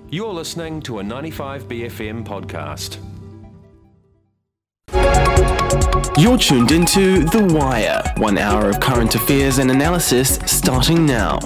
You're listening to a 95BFM podcast. You're tuned into The Wire, 1 hour of current affairs and analysis starting now.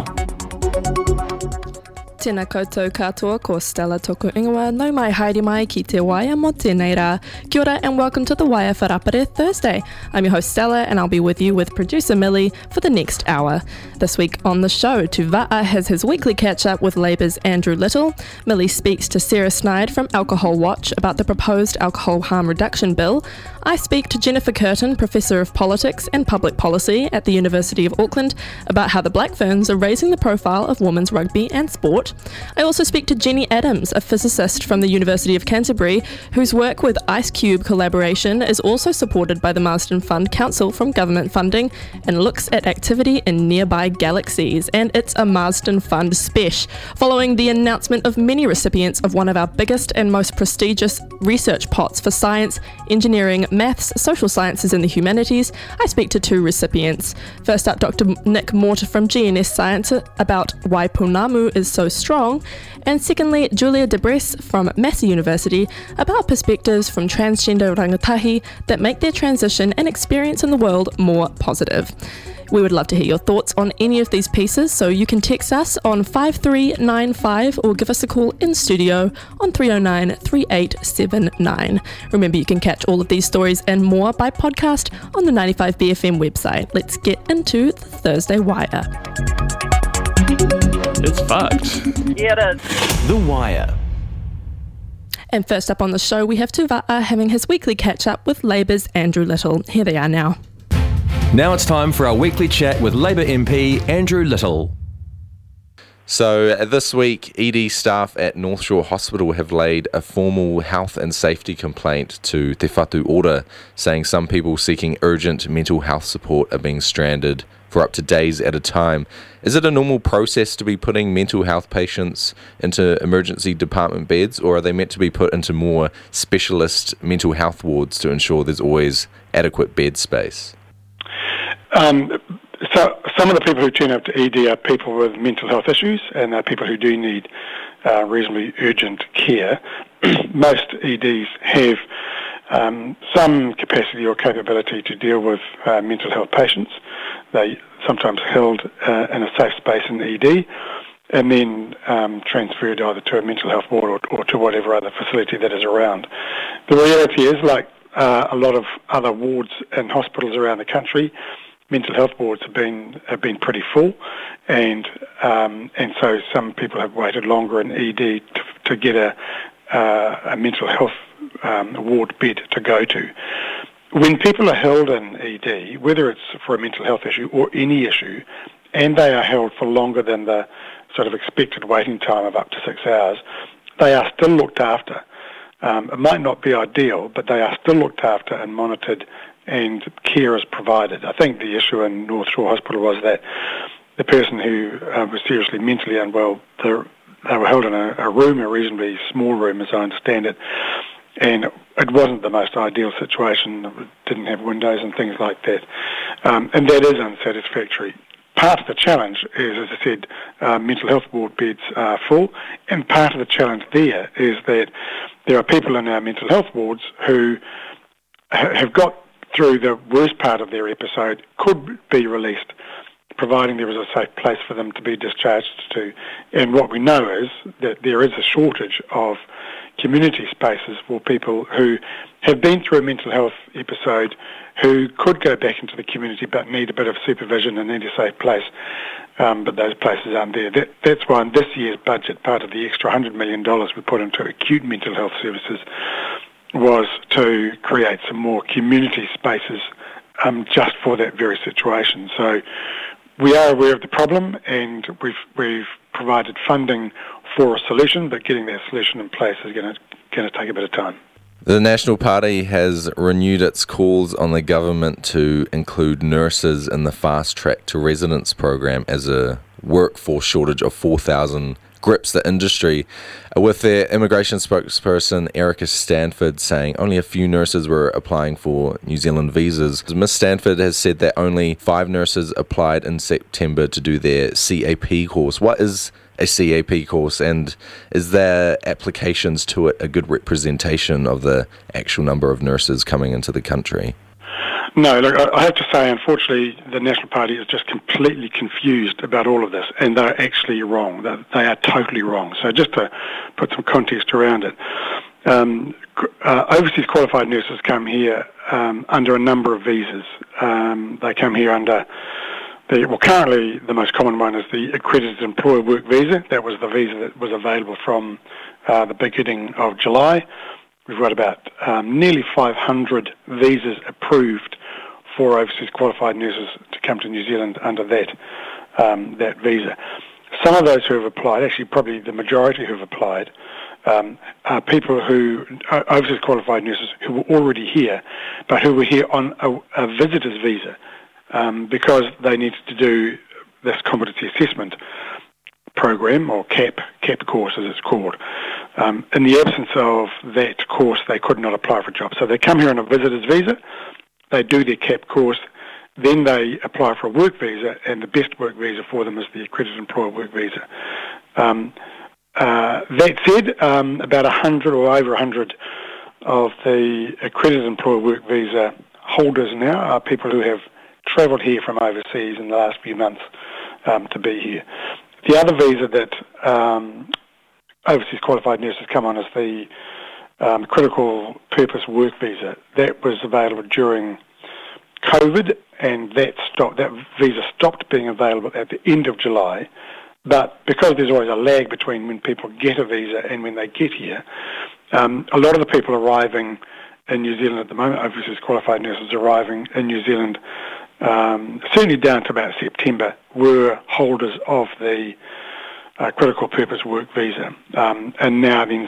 Tēnā koutou katoa, ko Stella toku ingoa, no mai haere mai ki te Wire mo tēnei rā. Kia ora and welcome to the Wire Wharapare Thursday. I'm your host Stella and I'll be with you with producer Millie for the next hour. This week on the show, Tuva'a has his weekly catch-up with Labour's Andrew Little. Millie speaks to Sarah Sneyd from Alcohol Watch about the proposed alcohol harm reduction bill. I speak to Jennifer Curtin, Professor of Politics and Public Policy at the University of Auckland, about how the Black Ferns are raising the profile of women's rugby and sport. I also speak to Jenny Adams, a physicist from the University of Canterbury, whose work with Ice Cube collaboration is also supported by the Marsden Fund Council from government funding and looks at activity in nearby galaxies. And it's a Marsden Fund Spesh, following the announcement of many recipients of one of our biggest and most prestigious research pots for science, engineering, maths, social sciences and the humanities. I speak to two recipients. First up, Dr. Nick Morter from GNS Science about why Pounamu is so strong, and secondly, Julia Debres from Massey University about perspectives from transgender rangatahi that make their transition and experience in the world more positive. We would love to hear your thoughts on any of these pieces, so you can text us on 5395 or give us a call in studio on 309 3879. Remember, you can catch all of these stories and more by podcast on the 95BFM website. Let's get into the Thursday Wire. It's fucked. Yeah, it is. The Wire. And first up on the show, we have Tuva'a having his weekly catch-up with Labour's Andrew Little. Here they are now. Now it's time for our weekly chat with Labour MP Andrew Little. So this week, ED staff at North Shore Hospital have laid a formal health and safety complaint to Te Whatu Ora, saying some people seeking urgent mental health support are being stranded for up to days at a time. Is it a normal process to be putting mental health patients into emergency department beds, or are they meant to be put into more specialist mental health wards to ensure there's always adequate bed space? So some of the people who turn up to ED are people with mental health issues, and are people who do need reasonably urgent care. Most EDs have some capacity or capability to deal with mental health patients. They sometimes held in a safe space in the ED and then transferred either to a mental health ward or to whatever other facility that is around. The reality is, like a lot of other wards and hospitals around the country, mental health wards have been pretty full, and so some people have waited longer in ED to get a mental health ward bed to go to. When people are held in ED, whether it's for a mental health issue or any issue, and they are held for longer than the sort of expected waiting time of up to 6 hours, they are still looked after. It might not be ideal, but they are still looked after and monitored, and care is provided. I think the issue in North Shore Hospital was that the person who was seriously mentally unwell, they were held in a room, a reasonably small room as I understand it, and it wasn't the most ideal situation. It didn't have windows and things like that, and that is unsatisfactory. Part of the challenge is, as I said, mental health ward beds are full, and part of the challenge there is that there are people in our mental health wards who have got through the worst part of their episode, could be released, providing there is a safe place for them to be discharged to. And what we know is that there is a shortage of community spaces for people who have been through a mental health episode, who could go back into the community but need a bit of supervision and need a safe place. But those places aren't there. That's why in this year's budget, part of the extra $100 million we put into acute mental health services was to create some more community spaces just for that very situation. So we are aware of the problem, and we've provided funding for a solution, but getting that solution in place is going to take a bit of time. The National Party has renewed its calls on the government to include nurses in the Fast Track to Residence program as a workforce shortage of 4,000 grips the industry, with their immigration spokesperson Erica Stanford saying only a few nurses were applying for New Zealand visas. Ms. Stanford has said that only 5 nurses applied in September to do their CAP course. What is a CAP course, and is there applications to it a good representation of the actual number of nurses coming into the country? No, look, I have to say, unfortunately, the National Party is just completely confused about all of this, and they're actually wrong. They are totally wrong. So just to put some context around it, overseas qualified nurses come here under a number of visas. They come here under currently the most common one is the Accredited Employer Work Visa. That was the visa that was available from the beginning of July. We've got about nearly 500 visas approved for overseas qualified nurses to come to New Zealand under that visa. Some of those who have applied, actually probably the majority who have applied, are people who are overseas qualified nurses who were already here, but who were here on a visitor's visa because they needed to do this competency assessment program, or CAP course as it's called. In the absence of that course, they could not apply for a job. So they come here on a visitor's visa, they do their CAP course, then they apply for a work visa, and the best work visa for them is the Accredited Employer Work Visa. That said, about 100 or over 100 of the Accredited Employer Work Visa holders now are people who have travelled here from overseas in the last few months to be here. The other visa that overseas qualified nurses come on is the Critical Purpose Work Visa. That was available during COVID, and that visa stopped being available at the end of July. But because there's always a lag between when people get a visa and when they get here, a lot of the people arriving in New Zealand at the moment, overseas qualified nurses arriving in New Zealand, certainly down to about September, were holders of the Critical Purpose Work Visa. And now then,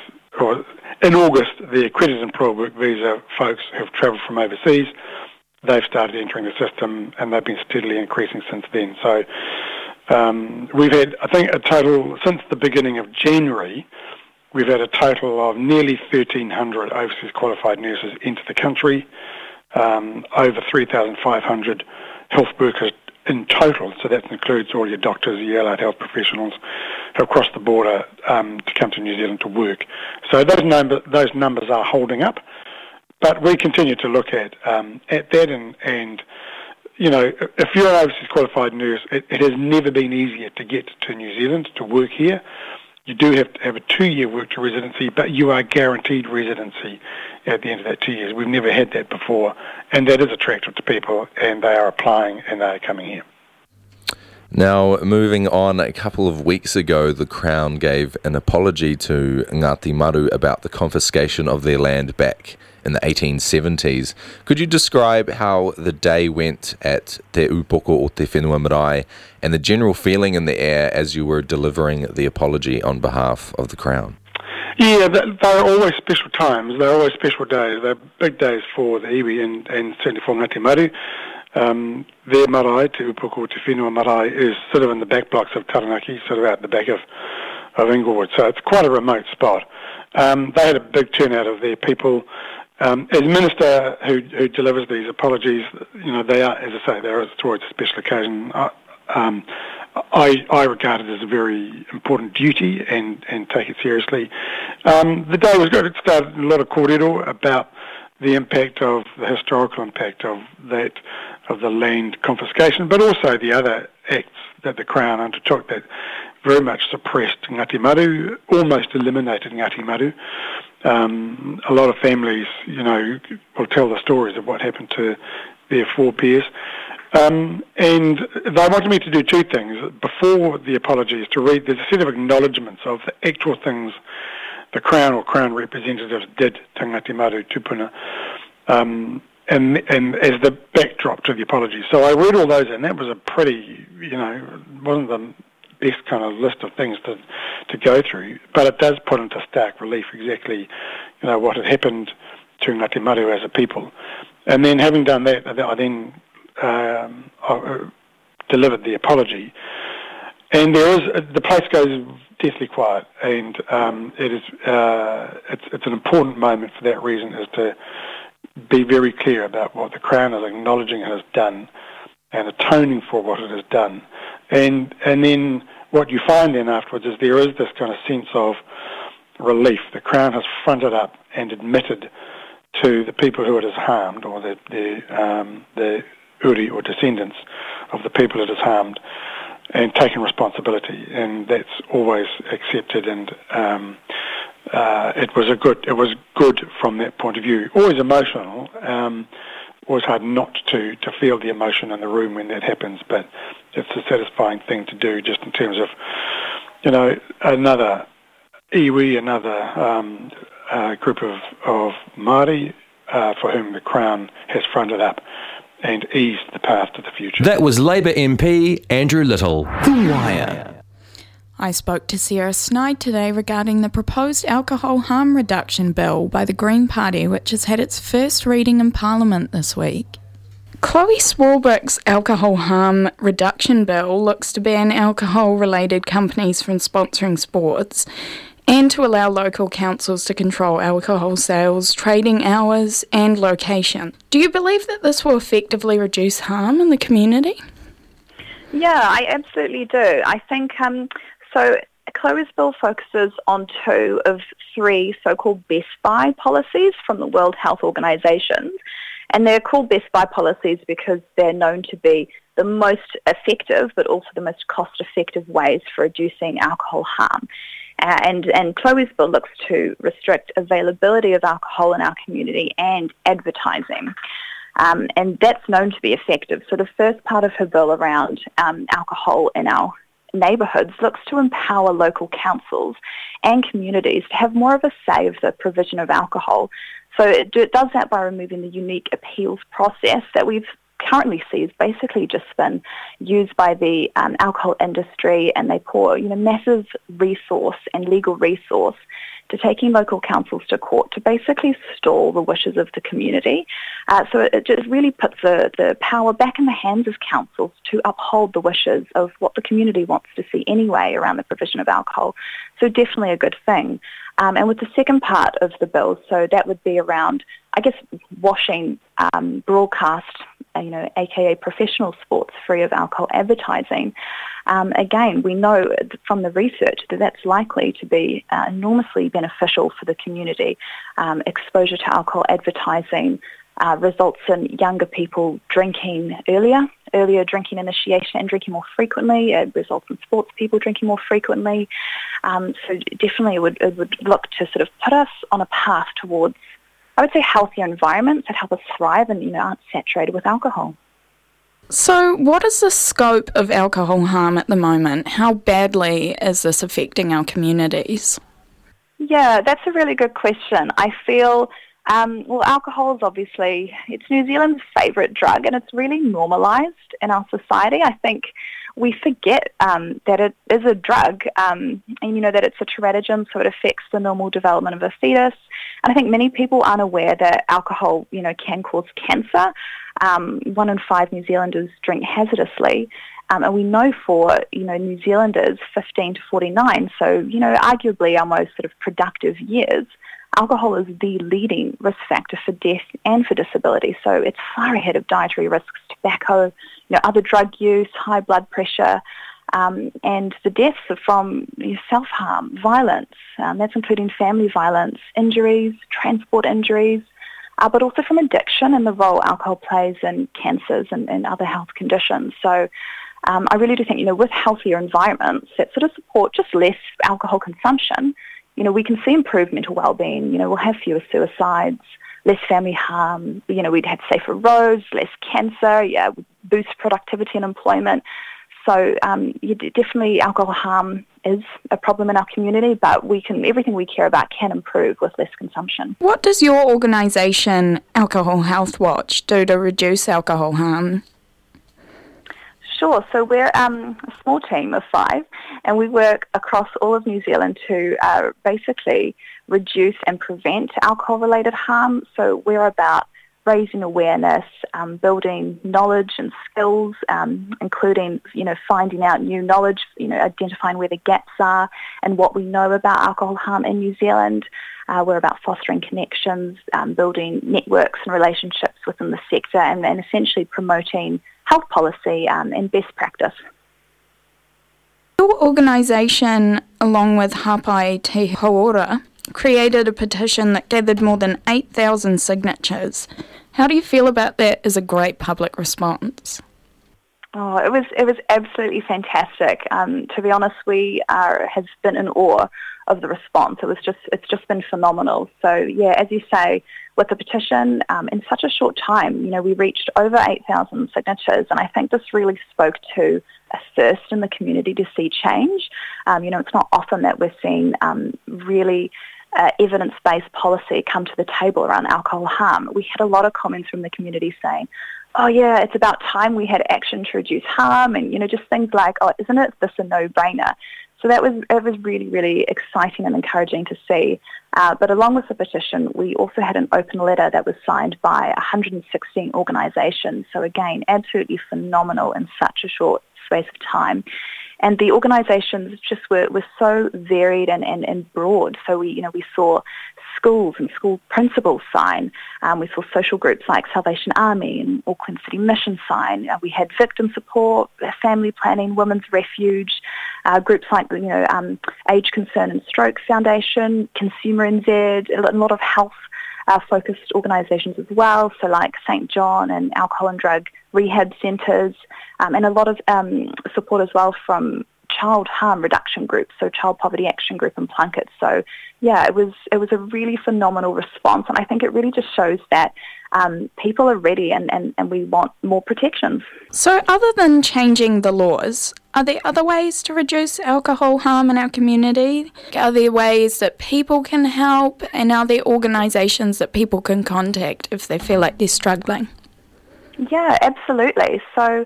in August, the Accredited Employer Work Visa folks who have travelled from overseas, they've started entering the system, and they've been steadily increasing since then. So we've had, I think, a total, since the beginning of January, we've had a total of nearly 1,300 overseas qualified nurses into the country, over 3,500 health workers in total, so that includes all your doctors, your allied health professionals who have crossed the border to come to New Zealand to work. So those numbers are holding up, but we continue to look at that, and you know, if you're an overseas qualified nurse, it has never been easier to get to New Zealand to work here. You do have to have a 2-year work to residency, but you are guaranteed residency at the end of that 2 years. We've never had that before, and that is attractive to people, and they are applying and they are coming here. Now, moving on, a couple of weeks ago, the Crown gave an apology to Ngāti Maru about the confiscation of their land back in the 1870s. Could you describe how the day went at Te Upoko o Te Whenua Marae and the general feeling in the air as you were delivering the apology on behalf of the Crown? Yeah, they're always special times. They're always special days. They're big days for the iwi and certainly for Ngāti Maru. Their marae, Te Upoko o Te Whenua Marae, is sort of in the back blocks of Taranaki, sort of out the back of Inglewood. So it's quite a remote spot. They had a big turnout of their people. As Minister who delivers these apologies, you know, they are, as I say, they're towards a special occasion. I regard it as a very important duty and take it seriously. The day was good. It started a lot of kōrero about the impact of the historical impact of the land confiscation, but also the other acts that the Crown undertook that very much suppressed Ngāti Maru, almost eliminated Ngāti Maru. A lot of families, you know, will tell the stories of what happened to their forebears. And they wanted me to do two things. Before the apologies, to read, there's a set of acknowledgements of the actual things the Crown or Crown representatives did to Ngāti Maru tupuna, and as the backdrop to the apology. So I read all those, and that was a pretty, you know, wasn't the best kind of list of things to go through, but it does put into stark relief exactly, you know, what had happened to Ngāti Maru as a people. And then having done that, I then delivered the apology. And the place goes deathly quiet, and it's an important moment for that reason, is to be very clear about what the Crown is acknowledging it has done and atoning for what it has done. And then what you find then afterwards is there is this kind of sense of relief. The Crown has fronted up and admitted to the people who it has harmed, or the uri or descendants of the people it has harmed, and taken responsibility, and that's always accepted. And it was good from that point of view. Always emotional. Always hard not to feel the emotion in the room when that happens, but it's a satisfying thing to do, just in terms of, another iwi, another group of Māori for whom the Crown has fronted up and eased the path to the future. That was Labour MP Andrew Little. The Wire. I spoke to Sarah Snyde today regarding the proposed alcohol harm reduction bill by the Green Party, which has had its first reading in Parliament this week. Chloe Swarbrick's alcohol harm reduction bill looks to ban alcohol-related companies from sponsoring sports and to allow local councils to control alcohol sales, trading hours and location. Do you believe that this will effectively reduce harm in the community? Yeah, I absolutely do. I think so. Chloe's bill focuses on 2 of 3 so-called Best Buy policies from the World Health Organization. And they're called Best Buy policies because they're known to be the most effective, but also the most cost-effective ways for reducing alcohol harm. And Chloe's bill looks to restrict availability of alcohol in our community and advertising. And that's known to be effective. So the first part of her bill around alcohol in our neighbourhoods looks to empower local councils and communities to have more of a say of the provision of alcohol. So it does that by removing the unique appeals process that we've currently see is basically just been used by the alcohol industry, and they pour massive resource and legal resource to taking local councils to court to basically stall the wishes of the community. So it just really puts the power back in the hands of councils to uphold the wishes of what the community wants to see anyway around the provision of alcohol. So definitely a good thing. And with the second part of the bill, so that would be around, washing broadcast, aka professional sports, free of alcohol advertising. Again, we know from the research that that's likely to be enormously beneficial for the community. Exposure to alcohol advertising results in younger people drinking earlier drinking initiation and drinking more frequently. It results in sports people drinking more frequently. So definitely it would look to sort of put us on a path towards, I would say, healthier environments that help us thrive and aren't saturated with alcohol. So what is the scope of alcohol harm at the moment? How badly is this affecting our communities? Yeah, that's a really good question. I feel, alcohol is obviously, it's New Zealand's favourite drug, and it's really normalised in our society. I think we forget that it is a drug, and that it's a teratogen, so it affects the normal development of a fetus. And I think many people aren't aware that alcohol, can cause cancer. 1 in 5 New Zealanders drink hazardously. And we know for, New Zealanders 15 to 49, so, arguably our most sort of productive years, alcohol is the leading risk factor for death and for disability. So it's far ahead of dietary risks, tobacco, other drug use, high blood pressure, and the deaths are from self-harm, violence. That's including family violence, injuries, transport injuries, but also from addiction and the role alcohol plays in cancers and other health conditions. So I really do think, with healthier environments that sort of support just less alcohol consumption, we can see improved mental well-being. We'll have fewer suicides, less family harm. We'd have safer roads, less cancer, boost productivity and employment. So definitely alcohol harm is a problem in our community, but everything we care about can improve with less consumption. What does your organisation, Alcohol Health Watch, do to reduce alcohol harm? Sure. So we're a small team of 5, and we work across all of New Zealand to basically reduce and prevent alcohol-related harm. So we're about raising awareness, building knowledge and skills, including, finding out new knowledge, identifying where the gaps are and what we know about alcohol harm in New Zealand. We're about fostering connections, building networks and relationships within the sector, and essentially promoting health policy and best practice. Your organisation, along with Hapai Te Hauora, created a petition that gathered more than 8,000 signatures. How do you feel about that as a great public response? Oh, it was absolutely fantastic. To be honest, we have been in awe of the response. It's just been phenomenal. So yeah, as you say, with the petition, in such a short time, we reached over 8,000 signatures, and I think this really spoke to a thirst in the community to see change. It's not often that we're seeing really evidence-based policy come to the table around alcohol harm. We had a lot of comments from the community saying, oh yeah, it's about time we had action to reduce harm, and just things like, oh, isn't it this a no-brainer? So it was really, really exciting and encouraging to see. But along with the petition, we also had an open letter that was signed by 116 organisations. So again, absolutely phenomenal in such a short space of time. And the organisations just were so varied and broad. So we saw schools and school principals sign. We saw social groups like Salvation Army and Auckland City Mission sign. We had victim support, family planning, Women's Refuge, groups like Age Concern and Stroke Foundation, Consumer NZ, a lot of health focused organisations as well, so like St John and alcohol and drug rehab centres, and a lot of support as well from child harm reduction groups, so Child Poverty Action Group and Plunket. So yeah, it was a really phenomenal response, and I think it really just shows that people are ready and we want more protections. So other than changing the laws, are there other ways to reduce alcohol harm in our community? Are there ways that people can help, and are there organisations that people can contact if they feel like they're struggling? Yeah, absolutely. So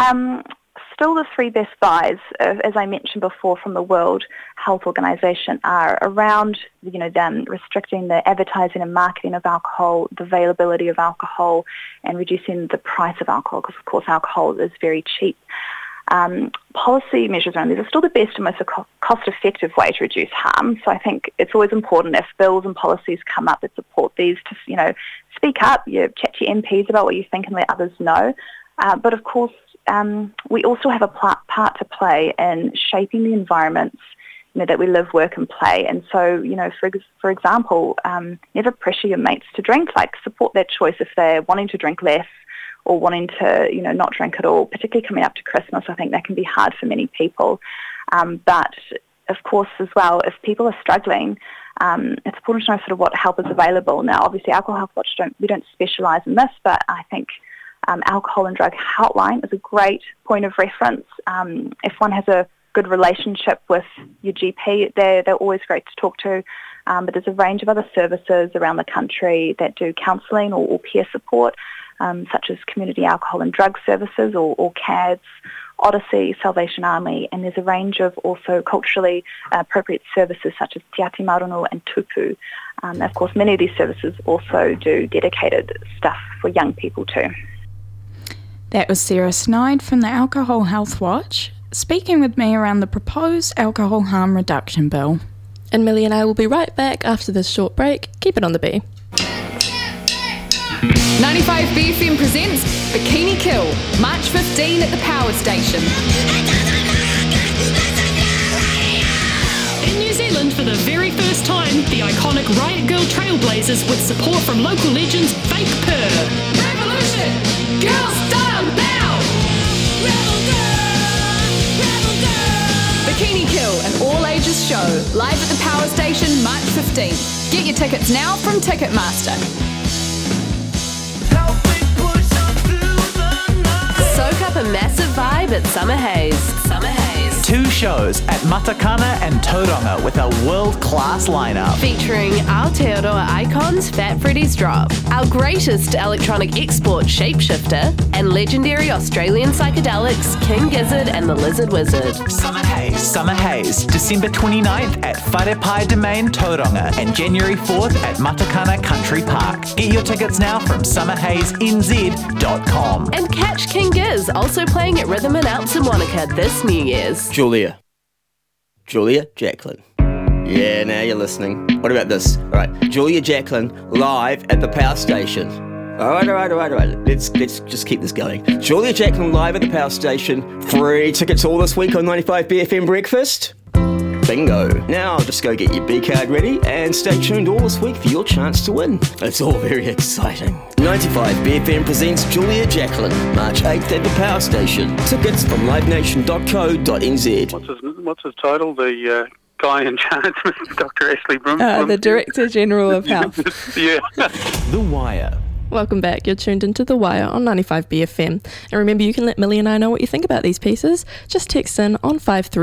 still the three best buys, as I mentioned before, from the World Health Organization are around, them restricting the advertising and marketing of alcohol, the availability of alcohol, and reducing the price of alcohol, because of course alcohol is very cheap. Policy measures around these are still the best and most cost-effective way to reduce harm. So I think it's always important if bills and policies come up that support these to, speak up, chat to your MPs about what you think and let others know. But of course, we also have a part to play in shaping the environments that we live, work and play. And so, for example, never pressure your mates to drink, like support their choice if they're wanting to drink less or wanting to, not drink at all, particularly coming up to Christmas. I think that can be hard for many people. But of course, as well, if people are struggling, it's important to know sort of what help is available. Now, obviously, Alcohol Health Watch we don't specialise in this, but I think Alcohol and Drug Helpline is a great point of reference. If one has a good relationship with your GP, they're always great to talk to. But there's a range of other services around the country that do counselling or peer support, such as Community Alcohol and Drug Services or CADS, Odyssey, Salvation Army, and there's a range of also culturally appropriate services such as Te Ati Marungu and Tupu. Of course, many of these services also do dedicated stuff for young people too. That was Sarah Snyde from the Alcohol Health Watch, speaking with me around the proposed alcohol harm reduction bill. And Millie and I will be right back after this short break. Keep it on the B. 95BFM presents Bikini Kill, March 15 at the Power Station. In New Zealand, for the very first time, the iconic Riot Girl Trailblazers with support from local legends Fake Purr. Revolution! Girls style now! Rebel girl! Bikini Kill, an all-ages show, live at the Power Station, March 15. Get your tickets now from Ticketmaster. Soak up a massive vibe at Summer Haze. Summer Haze. 2 shows at Matakana and Tauranga with a world-class lineup. Featuring Aotearoa icons Fat Freddy's Drop, our greatest electronic export Shapeshifter, and legendary Australian psychedelics King Gizzard and the Lizard Wizard. Summer Haze, December 29th at Wharepai Domain, Tauranga, and January 4th at Matakana Country Park. Get your tickets now from summerhazenz.com. And catch King Giz also playing at Rhythm and Alps in Wanaka this New Year's. Julia Jacklin. Yeah, now you're listening. What about this? All right, Julia Jacklin live at the Power Station. All right. Let's just keep this going. Julia Jacklin live at the Power Station. Free tickets all this week on 95BFM Breakfast. Bingo. Now just go get your B-card ready and stay tuned all this week for your chance to win. It's all very exciting. 95BFM presents Julia Jacklin, March 8th at the Power Station. Tickets from livenation.co.nz. What's his title? The guy in charge, Dr. Ashley Brim. The Director General of Health. Yeah. The Wire. Welcome back. You're tuned into The Wire on 95BFM. And remember, you can let Millie and I know what you think about these pieces. Just text in on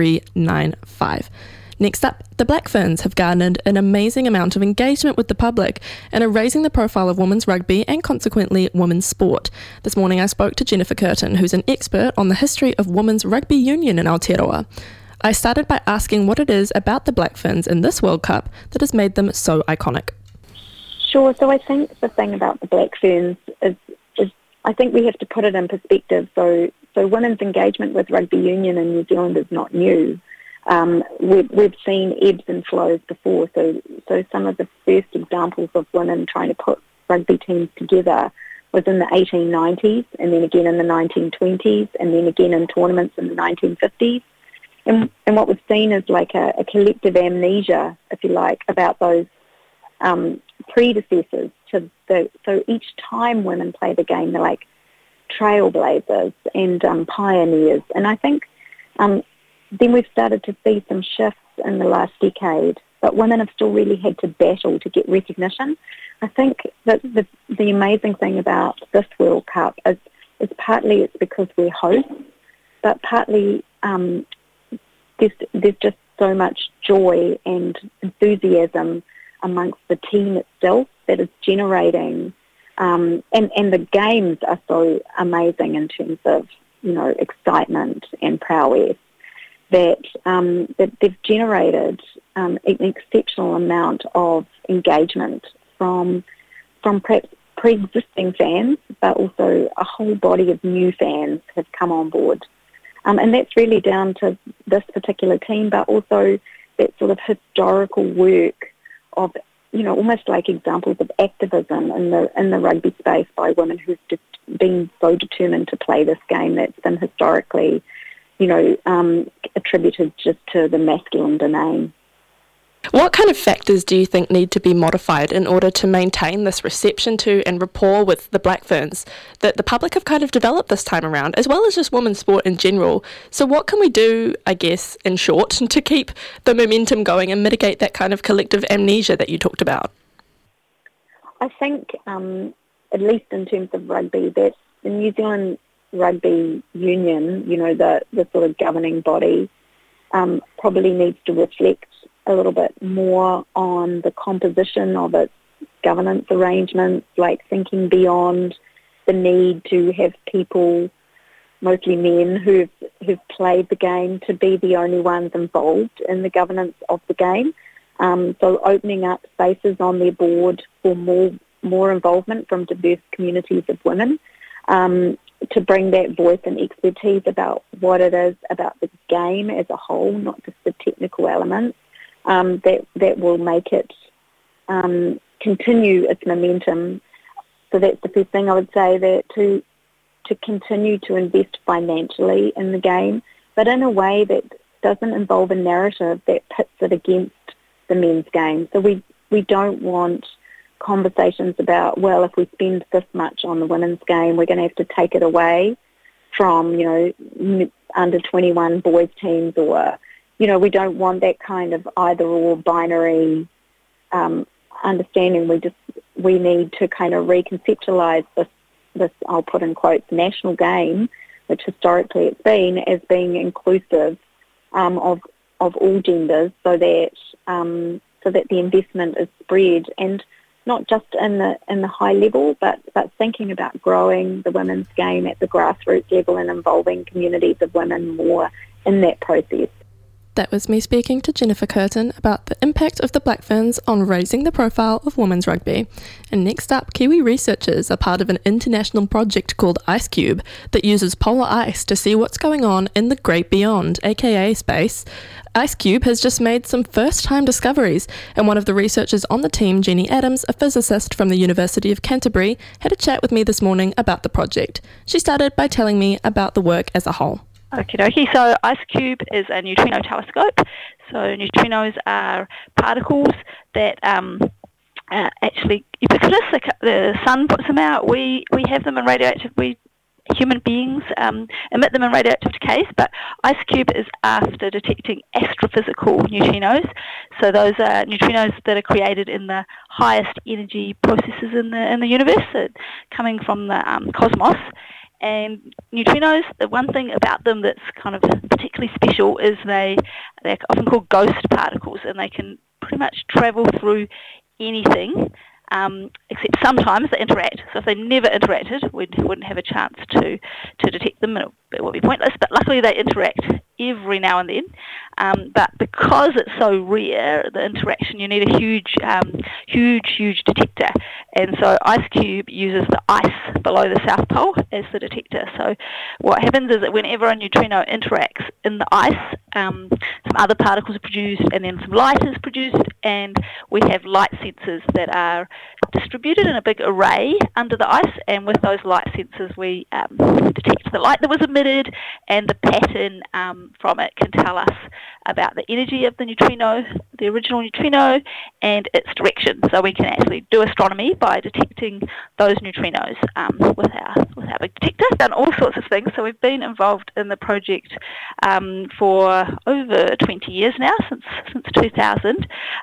5395. Next up, the Black Ferns have garnered an amazing amount of engagement with the public and are raising the profile of women's rugby and consequently women's sport. This morning I spoke to Jennifer Curtin, who's an expert on the history of women's rugby union in Aotearoa. I started by asking what it is about the Black Ferns in this World Cup that has made them so iconic. Sure. So I think the thing about the Black Ferns is I think we have to put it in perspective. So women's engagement with rugby union in New Zealand is not new. We've seen ebbs and flows before. So some of the first examples of women trying to put rugby teams together was in the 1890s, and then again in the 1920s, and then again in tournaments in the 1950s. And what was seen as like a collective amnesia, if you like, about those predecessors to so each time women play the game, they're like trailblazers and pioneers. And I think then we've started to see some shifts in the last decade, but women have still really had to battle to get recognition. I think that the amazing thing about this World Cup is partly it's because we're hosts, but partly there's just so much joy and enthusiasm amongst the team itself that is generating, and the games are so amazing in terms of, excitement and prowess that they've generated an exceptional amount of engagement from perhaps pre-existing fans, but also a whole body of new fans have come on board. And that's really down to this particular team, but also that sort of historical work of, almost like examples of activism in the rugby space by women who've just been so determined to play this game that's been historically, attributed just to the masculine domain. What kind of factors do you think need to be modified in order to maintain this reception to and rapport with the Black Ferns that the public have kind of developed this time around, as well as just women's sport in general? So what can we do, I guess, in short, to keep the momentum going and mitigate that kind of collective amnesia that you talked about? I think, at least in terms of rugby, that the New Zealand Rugby Union, the sort of governing body, probably needs to reflect a little bit more on the composition of its governance arrangements, like thinking beyond the need to have people, mostly men, who've played the game to be the only ones involved in the governance of the game. So opening up spaces on their board for more involvement from diverse communities of women, to bring that voice and expertise about what it is about the game as a whole, not just the technical elements. That will make it continue its momentum. So that's the first thing I would say, that to continue to invest financially in the game, but in a way that doesn't involve a narrative that pits it against the men's game. So we don't want conversations about, well, if we spend this much on the women's game, we're going to have to take it away from, under 21 boys teams, or we don't want that kind of either-or binary understanding. We need to kind of reconceptualise this, I'll put in quotes, national game, which historically it's been, as being inclusive of all genders, so that the investment is spread, and not just in the high level, but thinking about growing the women's game at the grassroots level and involving communities of women more in that process. That was me speaking to Jennifer Curtin about the impact of the Black Ferns on raising the profile of women's rugby. And next up, Kiwi researchers are part of an international project called IceCube that uses polar ice to see what's going on in the great beyond, aka space. IceCube has just made some first-time discoveries, and one of the researchers on the team, Jenny Adams, a physicist from the University of Canterbury, had a chat with me this morning about the project. She started by telling me about the work as a whole. Okie dokie, so IceCube is a neutrino telescope. So neutrinos are particles that actually ubiquitous. The sun puts them out, we have them in radioactive, human beings emit them in radioactive decays, but IceCube is after detecting astrophysical neutrinos. So those are neutrinos that are created in the highest energy processes in the universe, coming from the cosmos. And neutrinos, the one thing about them that's kind of particularly special is they're often called ghost particles, and they can pretty much travel through anything, except sometimes they interact. So if they never interacted, we wouldn't have a chance to detect them, and it would be pointless. But luckily they interact every now and then. But because it's so rare, the interaction, you need a huge detector. And so IceCube uses the ice below the South Pole as the detector. So what happens is that whenever a neutrino interacts in the ice, some other particles are produced, and then some light is produced, and we have light sensors that are distributed in a big array under the ice, and with those light sensors we detect the light that was emitted, and the pattern from it can tell us about the energy of the neutrino, the original neutrino, and its direction. So we can actually do astronomy by detecting those neutrinos with our big detector. We've done all sorts of things. So we've been involved in the project for over 20 years now, since 2000,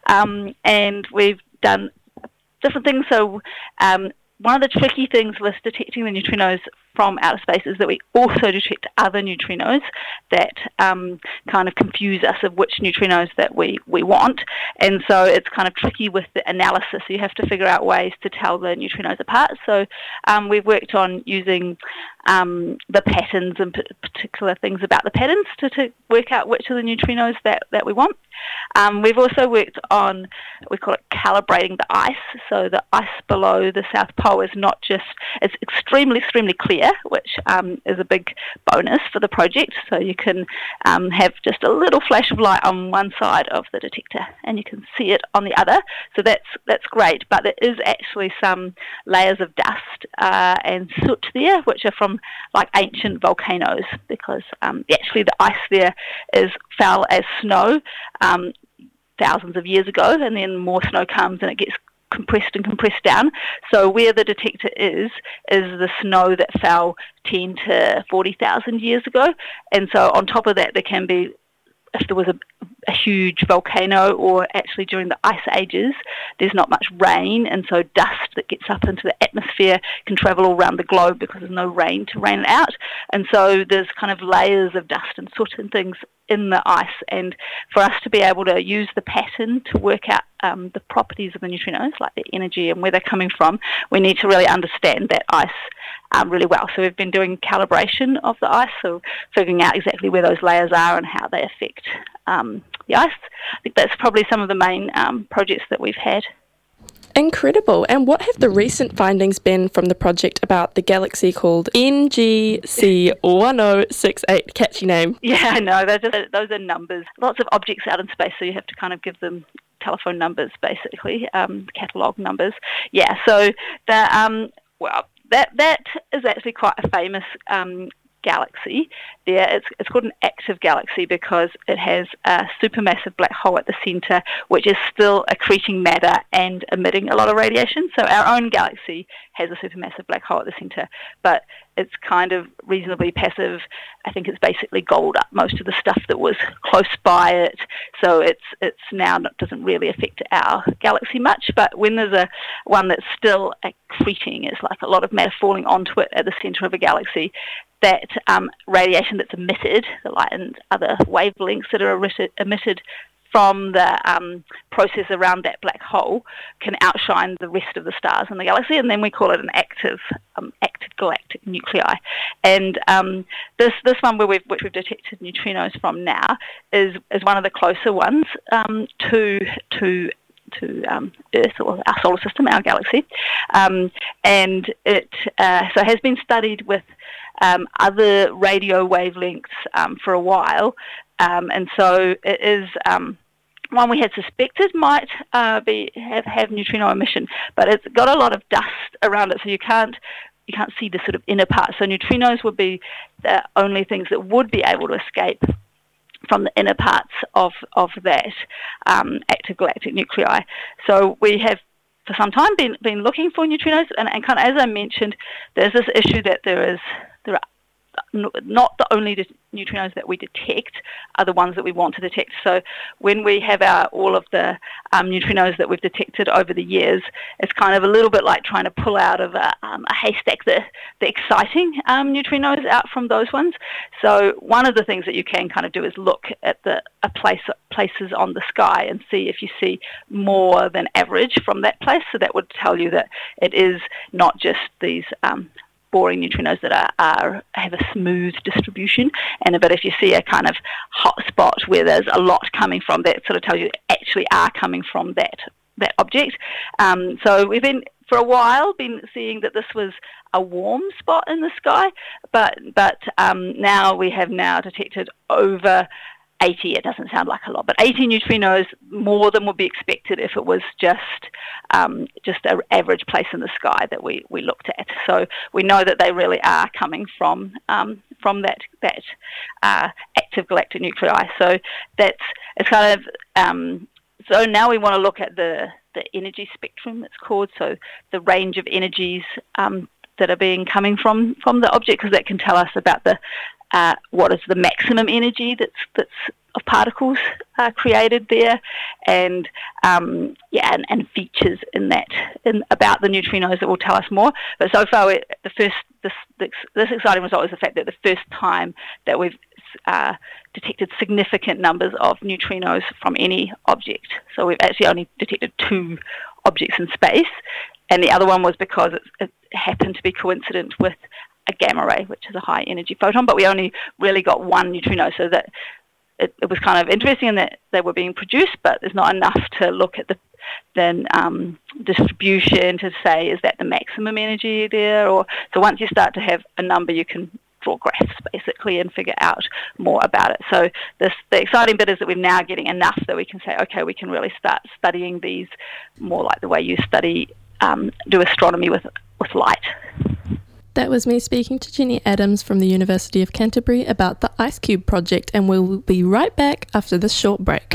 and we've done different things. So one of the tricky things with detecting the neutrinos from outer space is that we also detect other neutrinos that kind of confuse us of which neutrinos that we want. And so it's kind of tricky with the analysis. You have to figure out ways to tell the neutrinos apart. So we've worked on using the patterns and particular things about the patterns to work out which of the neutrinos that we want. We've also worked on, we call it calibrating the ice. So the ice below the South Pole is not just, it's extremely clear, which is a big bonus for the project. So you can have just a little flash of light on one side of the detector and you can see it on the other. So that's great, but there is actually some layers of dust and soot there, which are from like ancient volcanoes, because actually the ice there fell as snow thousands of years ago, and then more snow comes and it gets compressed down. So where the detector is the snow that fell 10 to 40,000 years ago. And so on top of that, there can be, if there was a huge volcano, or actually during the ice ages, there's not much rain, and so dust that gets up into the atmosphere can travel all around the globe because there's no rain to rain it out. And so there's kind of layers of dust and soot and things in the ice, and for us to be able to use the pattern to work out the properties of the neutrinos, like their energy and where they're coming from, we need to really understand that ice really well. So we've been doing calibration of the ice, so figuring out exactly where those layers are and how they affect the ice. I think that's probably some of the main projects that we've had. Incredible. And what have the recent findings been from the project about the galaxy called NGC 1068? Catchy name. Yeah, I know. Those are numbers. Lots of objects out in space, so you have to kind of give them telephone numbers, basically, catalogue numbers. Yeah, so that is actually quite a famous galaxy there. It's called an active galaxy because it has a supermassive black hole at the centre, which is still accreting matter and emitting a lot of radiation. So our own galaxy has a supermassive black hole at the centre, but it's kind of reasonably passive. I think it's basically gold up most of the stuff that was close by it. So it's now doesn't really affect our galaxy much. But when there's one that's still accreting, it's like a lot of matter falling onto it at the centre of a galaxy, that radiation that's emitted, the light and other wavelengths that are emitted from the process around that black hole can outshine the rest of the stars in the galaxy, and then we call it an active galactic nuclei. And this one which we've detected neutrinos from now is one of the closer ones to Earth, or our solar system, our galaxy, and it so has been studied with other radio wavelengths for a while, and so it is one we had suspected might have neutrino emission, but it's got a lot of dust around it, so you can't see the sort of inner part. So neutrinos would be the only things that would be able to escape from the inner parts of that active galactic nuclei. So we have for some time been looking for neutrinos, and kind of, as I mentioned, there's this issue that there are not the only neutrinos that we detect are the ones that we want to detect. So when we have all of the neutrinos that we've detected over the years, it's kind of a little bit like trying to pull out of a haystack the exciting neutrinos out from those ones. So one of the things that you can kind of do is look at places on the sky and see if you see more than average from that place. So that would tell you that it is not just these boring neutrinos that have a smooth distribution, but if you see a kind of hot spot where there's a lot coming from, that sort of tells you actually are coming from that object. So we've been for a while been seeing that this was a warm spot in the sky, but now we have detected over 80, it doesn't sound like a lot, but 80 neutrinos, more than would be expected if it was just an average place in the sky that we looked at. So we know that they really are coming from that active galactic nuclei. So it's kind of so now we want to look at the energy spectrum, it's called, so the range of energies that are coming from the object, because that can tell us about what is the maximum energy that's of particles created there, and features about the neutrinos that will tell us more. But so far, this exciting result is the fact that the first time that we've detected significant numbers of neutrinos from any object. So we've actually only detected 2 objects in space, and the other one was because it happened to be coincident with a gamma ray, which is a high energy photon, but we only really got 1 neutrino, so that it was kind of interesting in that they were being produced, but there's not enough to look at the distribution to say, is that the maximum energy there? Or so once you start to have a number, you can draw graphs basically and figure out more about it. So the exciting bit is that we're now getting enough that we can say, okay, we can really start studying these more like the way you do astronomy with light. That was me speaking to Jenny Adams from the University of Canterbury about the IceCube project, and we'll be right back after this short break.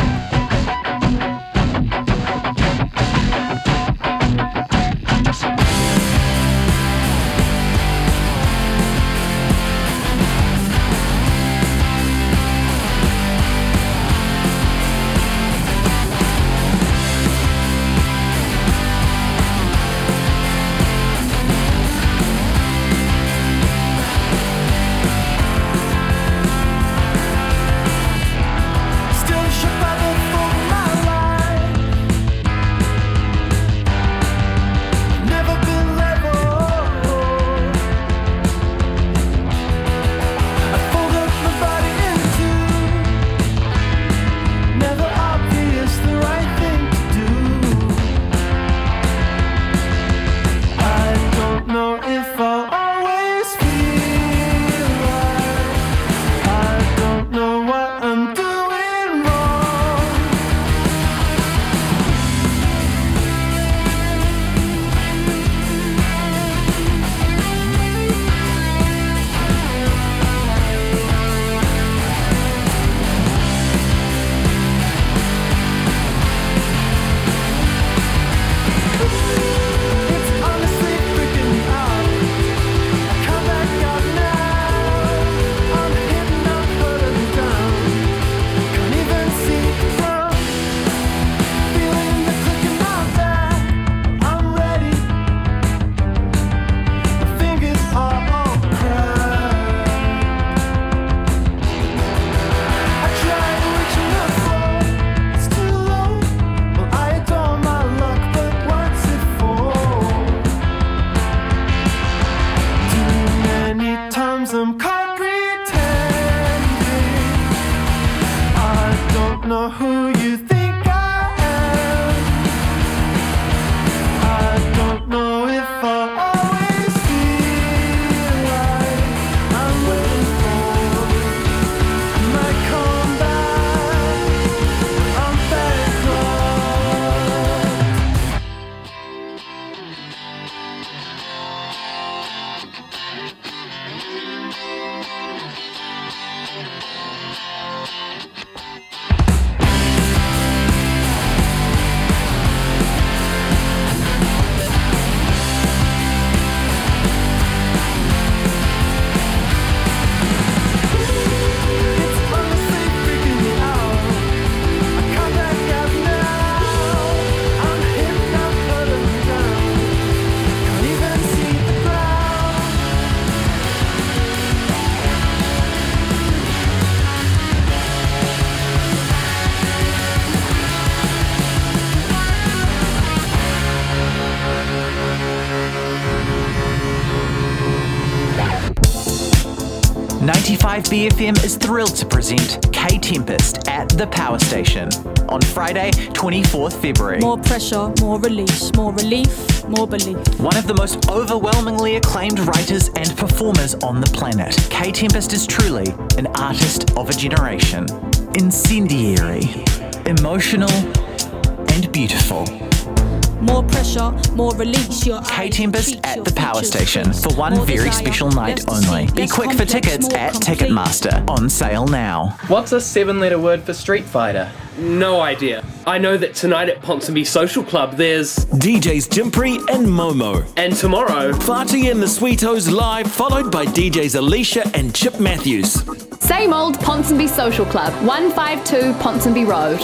Still shook by the 95BFM is thrilled to present K Tempest at the Power Station on Friday, 24th February. More pressure, more release, more relief, more belief. One of the most overwhelmingly acclaimed writers and performers on the planet, K Tempest is truly an artist of a generation. Incendiary, emotional, and beautiful. More pressure, more release. Your K Tempest at the Power Station for one very special night only. Be quick for tickets at Ticketmaster. On sale now. What's a 7-letter word for Street Fighter? No idea. I know that tonight at Ponsonby Social Club there's DJs Jimpri and Momo. And tomorrow, Farty and the Sweetos live, followed by DJs Alicia and Chip Matthews. Same old Ponsonby Social Club, 152 Ponsonby Road.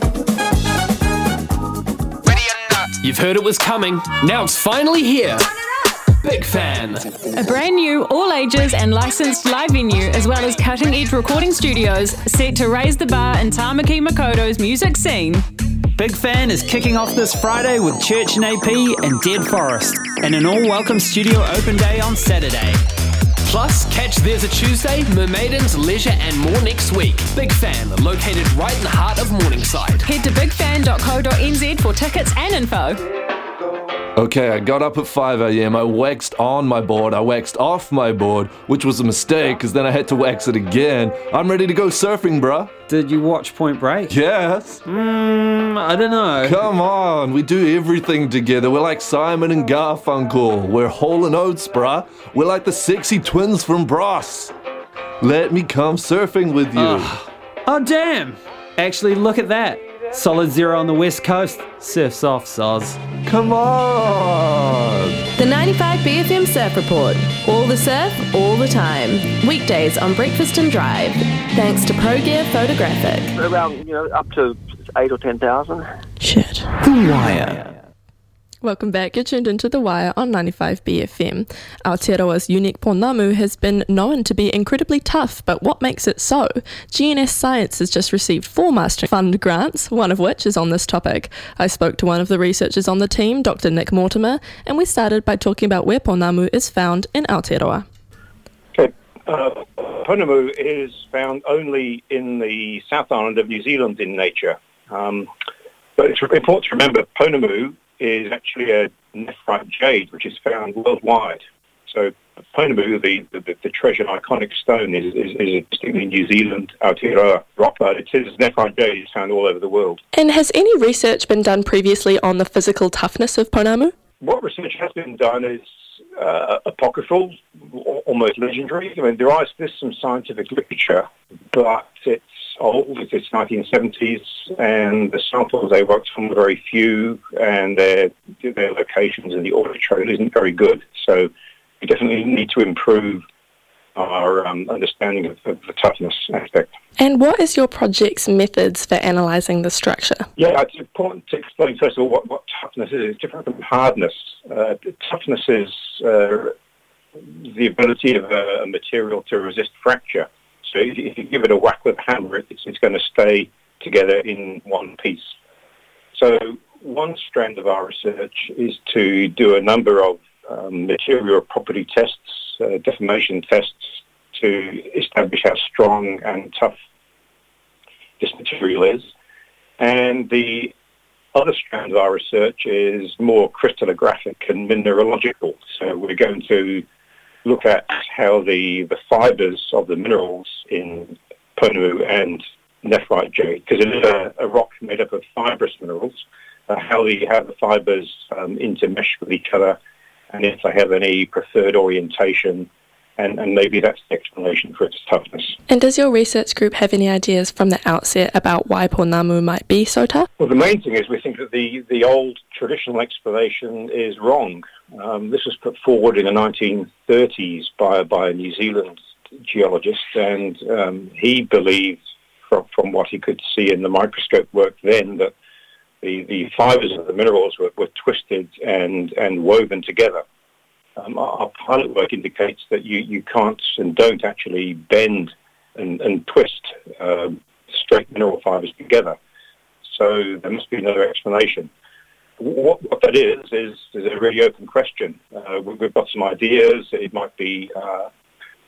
You've heard it was coming. Now it's finally here. Big Fan. A brand new, all ages and licensed live venue, as well as cutting-edge recording studios, set to raise the bar in Tamaki Makoto's music scene. Big Fan is kicking off this Friday with Church and AP and Dead Forest, and an all-welcome studio open day on Saturday. Plus, catch There's a Tuesday, Mermaidens, Leisure and more next week. Big Fan, located right in the heart of Morningside. Head to bigfan.co.nz for tickets and info. Okay, I got up at 5 a.m, I waxed on my board, I waxed off my board, which was a mistake because then I had to wax it again. I'm ready to go surfing, bruh. Did you watch Point Break? Yes. I don't know. Come on, we do everything together. We're like Simon and Garfunkel. We're Hall & Oates, bruh. We're like the sexy twins from Bros. Let me come surfing with you. Oh, damn. Actually, look at that. Solid zero on the west coast. Surf's off, soz. Come on! The 95BFM Surf Report. All the surf, all the time. Weekdays on Breakfast and Drive. Thanks to Pro Gear Photographic. Around, up to 8 or 10,000. Shit. The Wire. Welcome back. You're tuned into The Wire on 95BFM. Aotearoa's unique pounamu has been known to be incredibly tough, but what makes it so? GNS Science has just received 4 Master Fund grants, one of which is on this topic. I spoke to one of the researchers on the team, Dr. Nick Mortimer, and we started by talking about where pounamu is found in Aotearoa. Okay. Pounamu is found only in the South Island of New Zealand in nature. But it's important to remember, pounamu is actually a nephrite jade, which is found worldwide. So pounamu, the treasured iconic stone, is a distinctly New Zealand Aotearoa rock, but it is nephrite jade is found all over the world. And has any research been done previously on the physical toughness of pounamu? What research has been done is apocryphal, almost legendary. I mean, there's some scientific literature, but it's old. It's 1970s, and the samples they worked from were very few, and their locations in the audit trail isn't very good. So we definitely need to improve our understanding of the toughness aspect. And what is your project's methods for analysing the structure? Yeah, it's important to explain first of all what toughness is. It's different from hardness. Toughness is the ability of a material to resist fracture. So if you give it a whack with a hammer, it's going to stay together in one piece. So one strand of our research is to do a number of material property tests, deformation tests, to establish how strong and tough this material is. And the other strand of our research is more crystallographic and mineralogical. So we're going to look at how the fibres of the minerals in pounamu and nephrite jade, because it is a rock made up of fibrous minerals, how the fibres intermesh with each other, and if they have any preferred orientation, and maybe that's the explanation for its toughness. And does your research group have any ideas from the outset about why pounamu might be so tough? Well, the main thing is we think that the old traditional explanation is wrong. This was put forward in the 1930s by a New Zealand geologist, and he believed from what he could see in the microscope work then that the fibres of the minerals were twisted and woven together. Our pilot work indicates that you can't and don't actually bend and twist straight mineral fibres together. So there must be another explanation. What that is a really open question. We've got some ideas. It might be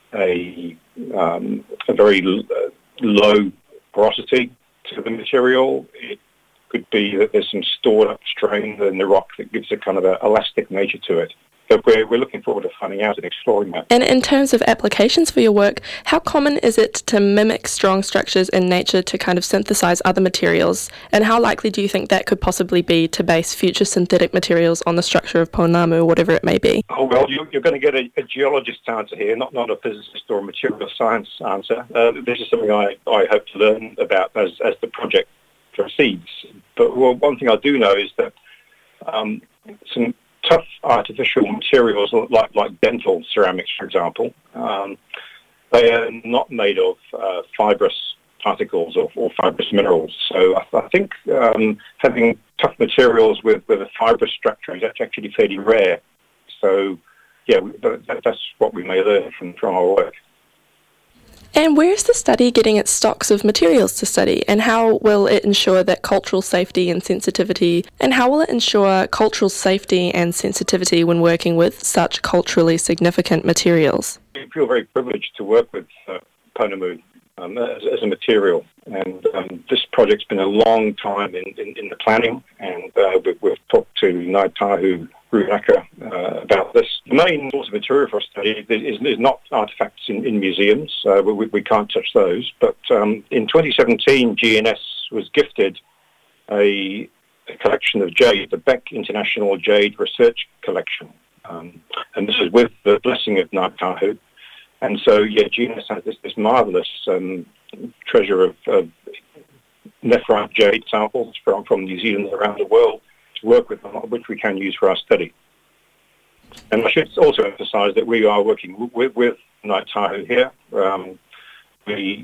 a very low porosity to the material. It could be that there's some stored up strain in the rock that gives a kind of an elastic nature to it. So we're looking forward to finding out and exploring that. And in terms of applications for your work, how common is it to mimic strong structures in nature to kind of synthesize other materials? And how likely do you think that could possibly be to base future synthetic materials on the structure of Pounamu, whatever it may be? Oh, well, you're going to get a geologist's answer here, not a physicist or a material science answer. This is something I hope to learn about as the project proceeds. But one thing I do know is that some tough artificial materials like dental ceramics, for example, they are not made of fibrous particles or fibrous minerals. So I think having tough materials with a fibrous structure is actually fairly rare. So, yeah, that's what we may learn from our work. And where is the study getting its stocks of materials to study, and how will it ensure that cultural safety and sensitivity, when working with such culturally significant materials? We feel very privileged to work with Pounamu as a material, and this project's been a long time in the planning, and we've talked to Ngāi Tahu Rūraka about this. The main source of material for our study is not artefacts in museums. We can't touch those. But in 2017, GNS was gifted a collection of jade, the Beck International Jade Research Collection. And this is with the blessing of Ngāi Tahu. And so, yeah, GNS has this marvellous treasure of nephrite jade samples from New Zealand and around the world to work with, which we can use for our study. And I should also emphasise that we are working with Ngāi Tahu here. We're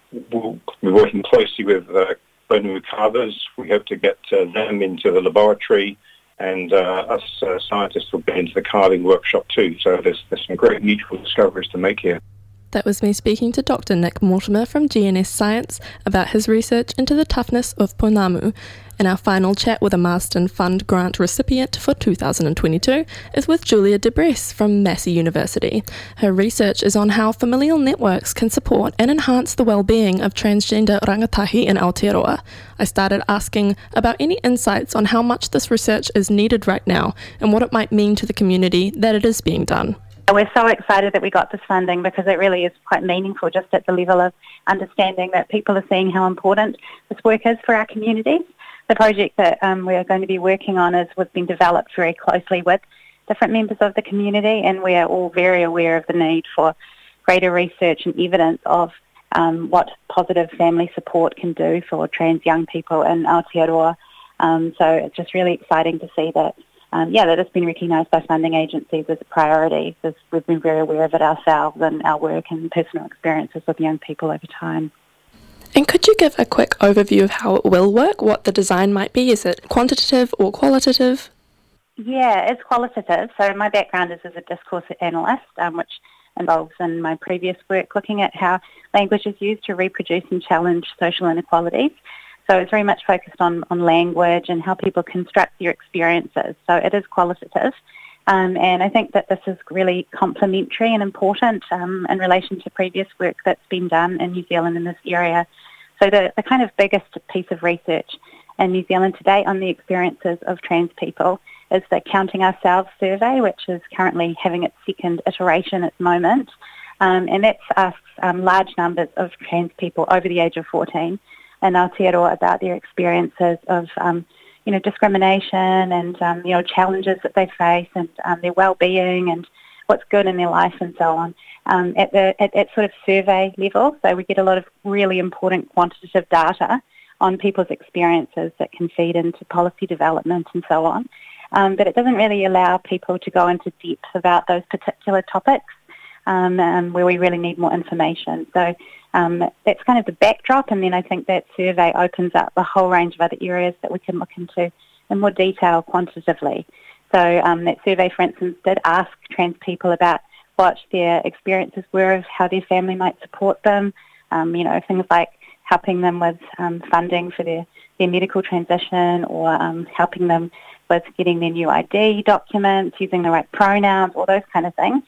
working closely with Pounamu carvers. We hope to get them into the laboratory, and us scientists will get into the carving workshop too. So there's some great mutual discoveries to make here. That was me speaking to Dr. Nick Mortimer from GNS Science about his research into the toughness of Pounamu. And our final chat with a Marston Fund grant recipient for 2022 is with Julia de Bresse from Massey University. Her research is on how familial networks can support and enhance the well-being of transgender rangatahi in Aotearoa. I started asking about any insights on how much this research is needed right now and what it might mean to the community that it is being done. We're so excited that we got this funding because it really is quite meaningful just at the level of understanding that people are seeing how important this work is for our communities. The project that we are going to be working on was being developed very closely with different members of the community, and we are all very aware of the need for greater research and evidence of what positive family support can do for trans young people in Aotearoa. So it's just really exciting to see that that it's been recognised by funding agencies as a priority, because we've been very aware of it ourselves and our work and personal experiences with young people over time. And could you give a quick overview of how it will work, what the design might be? Is it quantitative or qualitative? Yeah, it's qualitative. So my background is as a discourse analyst, which involves in my previous work looking at how language is used to reproduce and challenge social inequalities. So it's very much focused on language and how people construct their experiences. So it is qualitative. And I think that this is really complementary and important in relation to previous work that's been done in New Zealand in this area. So the kind of biggest piece of research in New Zealand today on the experiences of trans people is the Counting Ourselves survey, which is currently having its second iteration at the moment. And that's asks large numbers of trans people over the age of 14 in Aotearoa about their experiences of discrimination and, challenges that they face and their well-being and what's good in their life and so on at sort of survey level. So we get a lot of really important quantitative data on people's experiences that can feed into policy development and so on. But it doesn't really allow people to go into depth about those particular topics where we really need more information. So that's kind of the backdrop, and then I think that survey opens up a whole range of other areas that we can look into in more detail quantitatively. So that survey, for instance, did ask trans people about what their experiences were of how their family might support them, things like helping them with funding for their medical transition or helping them with getting their new ID documents, using the right pronouns, all those kind of things.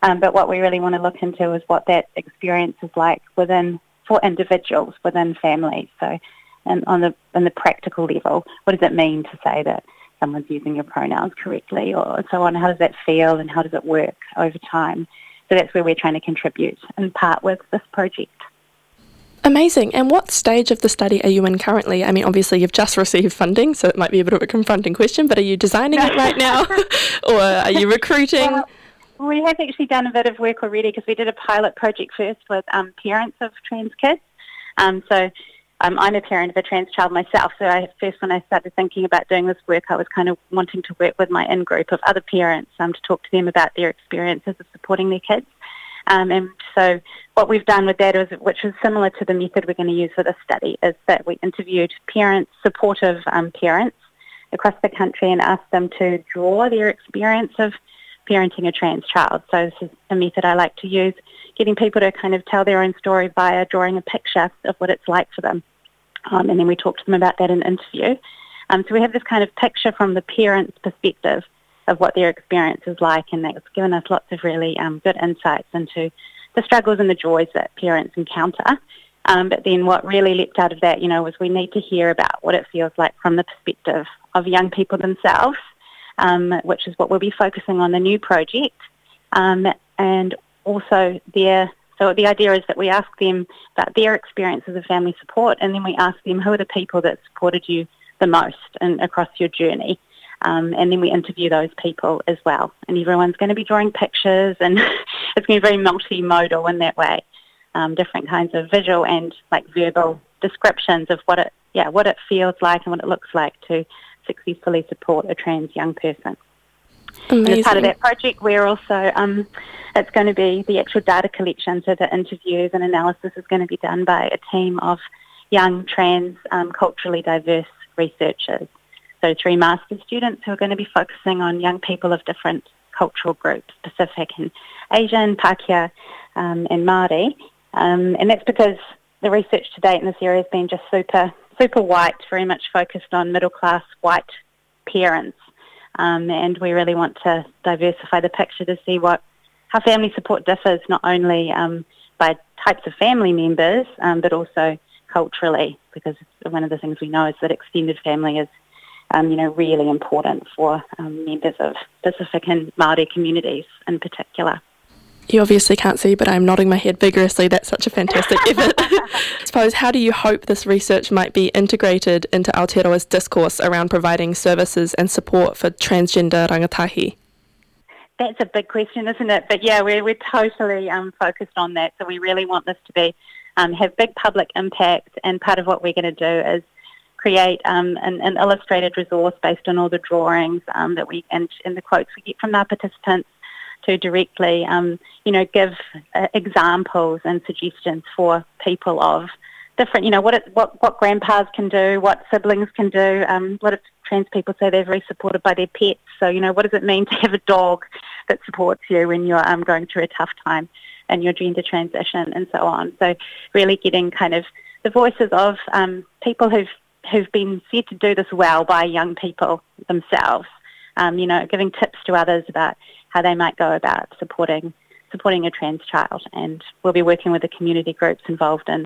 But what we really want to look into is what that experience is like for individuals within families. So, and on the practical level, what does it mean to say that someone's using your pronouns correctly, or so on? How does that feel, and how does it work over time? So that's where we're trying to contribute in part with this project. Amazing. And what stage of the study are you in currently? I mean, obviously you've just received funding, so it might be a bit of a confronting question, but are you designing it right now? Or are you recruiting? Well, we have actually done a bit of work already, because we did a pilot project first with parents of trans kids. So I'm a parent of a trans child myself, so when I started thinking about doing this work, I was kind of wanting to work with my in-group of other parents to talk to them about their experiences of supporting their kids. And so what we've done with that, which is similar to the method we're going to use for this study, is that we interviewed parents, supportive parents across the country, and asked them to draw their experience of parenting a trans child. So this is a method I like to use, getting people to kind of tell their own story via drawing a picture of what it's like for them. And then we talk to them about that in an interview. So we have this kind of picture from the parent's perspective of what their experience is like, and that's given us lots of really good insights into the struggles and the joys that parents encounter. But then what really leapt out of that, was we need to hear about what it feels like from the perspective of young people themselves, which is what we'll be focusing on the new project. And also so the idea is that we ask them about their experiences of family support, and then we ask them who are the people that supported you the most across your journey. And then we interview those people as well. And everyone's going to be drawing pictures, and it's going to be very multimodal in that way. Different kinds of visual and verbal descriptions of what it feels like and what it looks like to successfully support a trans young person. Amazing. And as part of that project, we're also, it's going to be the actual data collection, so the interviews and analysis is going to be done by a team of young trans, culturally diverse researchers. So 3 master's students who are going to be focusing on young people of different cultural groups, Pacific and Asian, Pākehā, and Māori. And that's because the research to date in this area has been just super white, very much focused on middle-class white parents. And we really want to diversify the picture to see how family support differs, not only by types of family members, but also culturally, because one of the things we know is that extended family is really important for members of Pacific and Māori communities in particular. You obviously can't see, but I'm nodding my head vigorously. That's such a fantastic effort. I suppose, how do you hope this research might be integrated into Aotearoa's discourse around providing services and support for transgender rangatahi? That's a big question, isn't it? But yeah, we're totally focused on that. So we really want this to be have big public impact, and part of what we're going to do is create an illustrated resource based on all the drawings and the quotes we get from our participants, to directly, give examples and suggestions for people of different, what grandpas can do, what siblings can do. What if trans people say they're very supported by their pets? So, what does it mean to have a dog that supports you when you're going through a tough time in your gender transition, and so on. So really getting kind of the voices of people who've been said to do this well by young people themselves, giving tips to others about how they might go about supporting a trans child. And we'll be working with the community groups involved in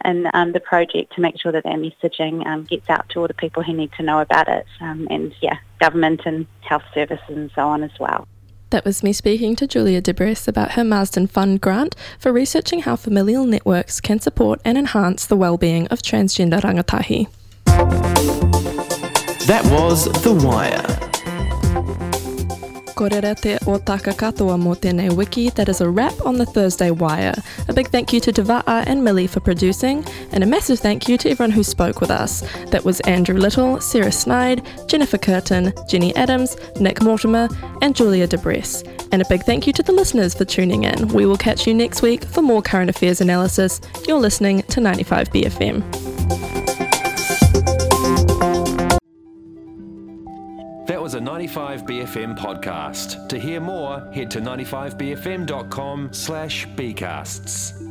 the project to make sure that their messaging gets out to all the people who need to know about it, and government and health services and so on as well. That was me speaking to Julia de Bres about her Marsden Fund grant for researching how familial networks can support and enhance the well-being of transgender rangatahi. That was The Wire. Korera te o taka katoa mō tēnei wiki. That is a wrap on the Thursday Wire. A big thank you to Deva'a and Millie for producing, and a massive thank you to everyone who spoke with us. That was Andrew Little, Sarah Snide, Jennifer Curtin, Jenny Adams, Nick Mortimer, and Julia de Bres. And a big thank you to the listeners for tuning in. We will catch you next week for more current affairs analysis. You're listening to 95BFM. That was a 95BFM podcast. To hear more, head to 95bfm.com/bcasts.